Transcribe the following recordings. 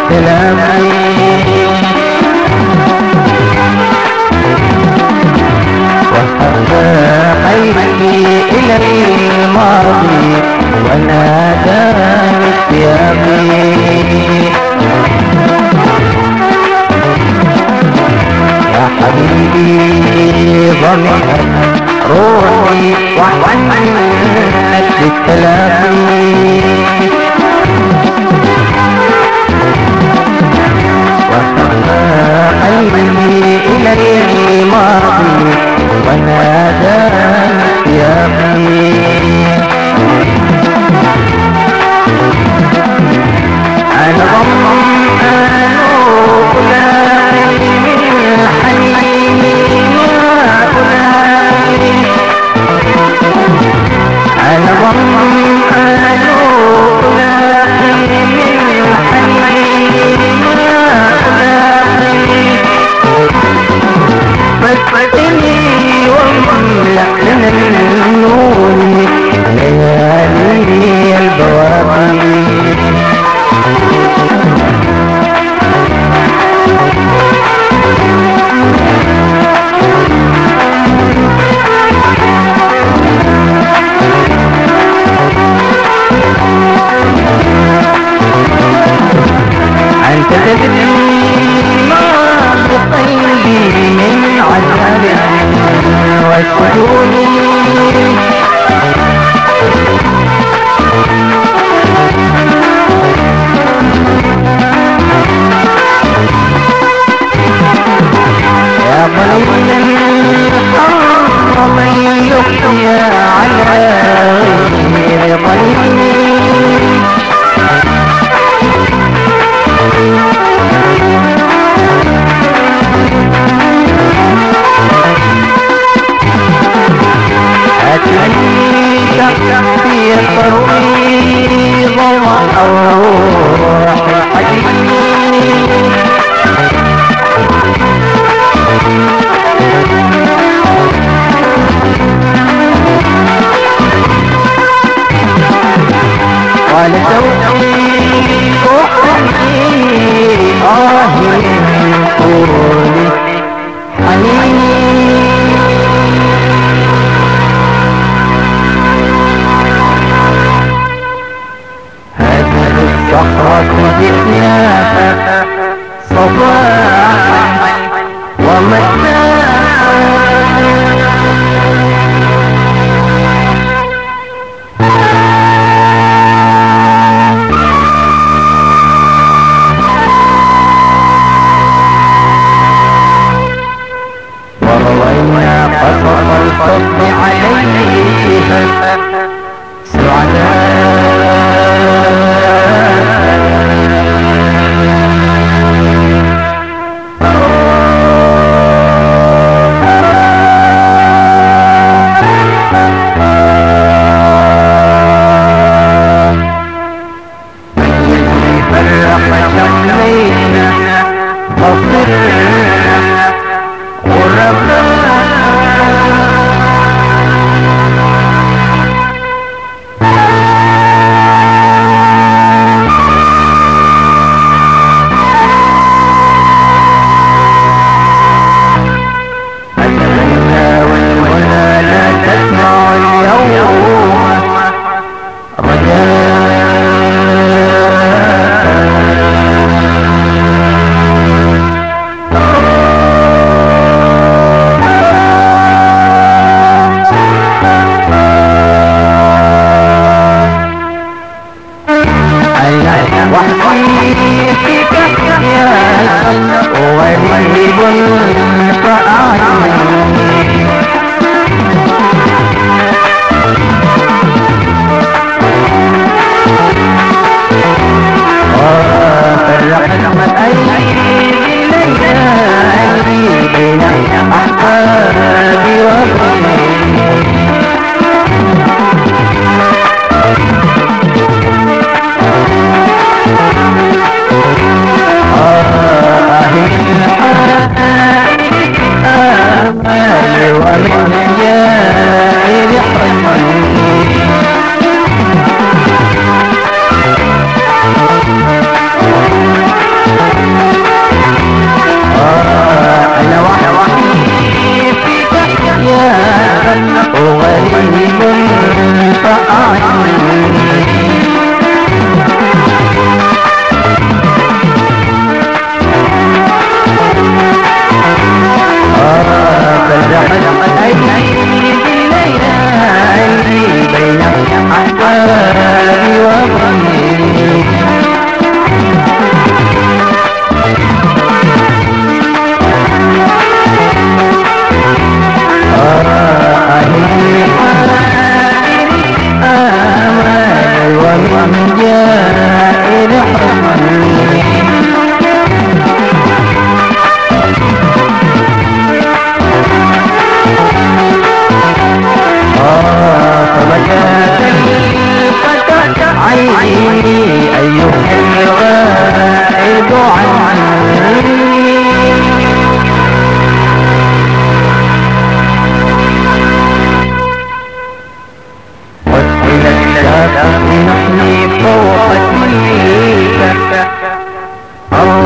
كلامي وحتى قلبي إلى الماضي وناداني ثيابي يا حبيبي ضمنت روحي وعنت كلامي قلبي إلى الماضي وناداني ثيابي أنا ظمآن ألاقي من حنين ألاقي أنا ظمآن ألاقي من حنين فتني واملأ من النور ليالي البوابي أنت تدري ما بقلبي من عذاب وسجون يا بني الحر من يحيى على غير ظنين في الطريق والروح الحديد قال زوجي أحيي من طول حنين صخرة ذكرها صباحا ومساء وروينا قصص الفضل عليها سعداء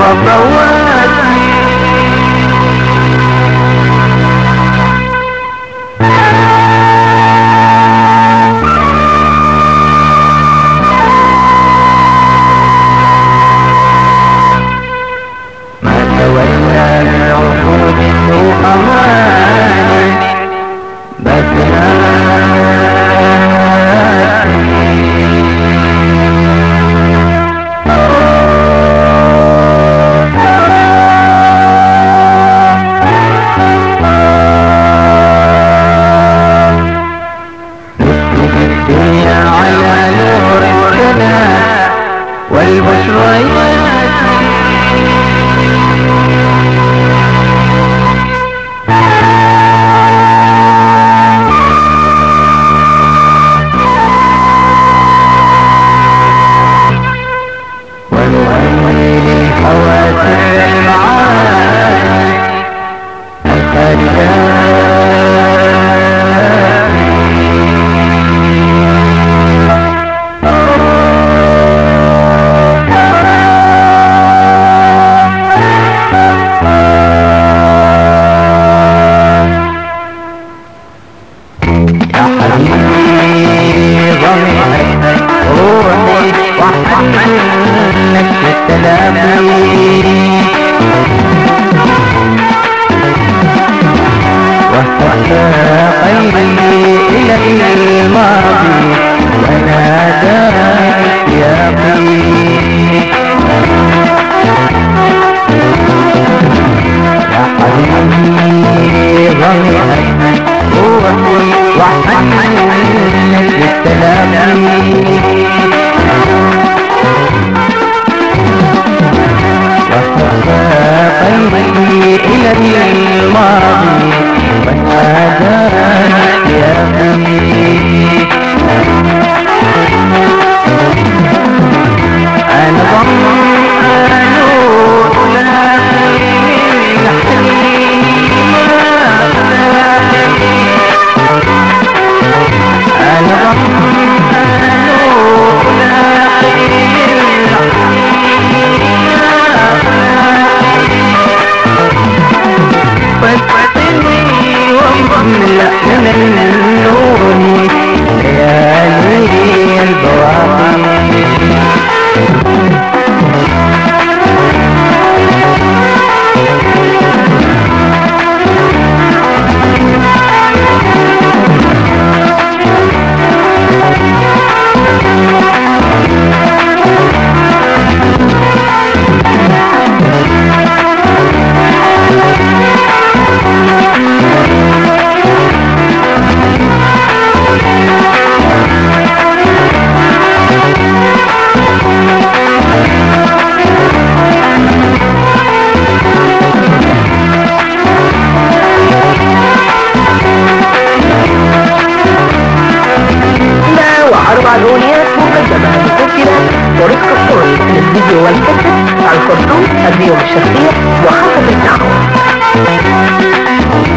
خطواتي ما تولى العهود سوء أمان الدنيا على نور السماء والبشريات ونغني للحوادث المعاني وحنك للتلاميذ وحتى قلبي إلى الماضي ونادى يا حبيبي ظلمت روحي وحنك للتلاميذ قلبي إلى الماضي وناداك يا حبيبي أنا ظمآن ألاقي الحنين أنا ظمآن ألاقي فاتني واملأ من النور ليالي البواقي أربع أغنيات مقدمة لتسجيلات ورزق الصوت للفيديو والكتب الخرطوم الفيديو الشخصية وخطط الدعوة.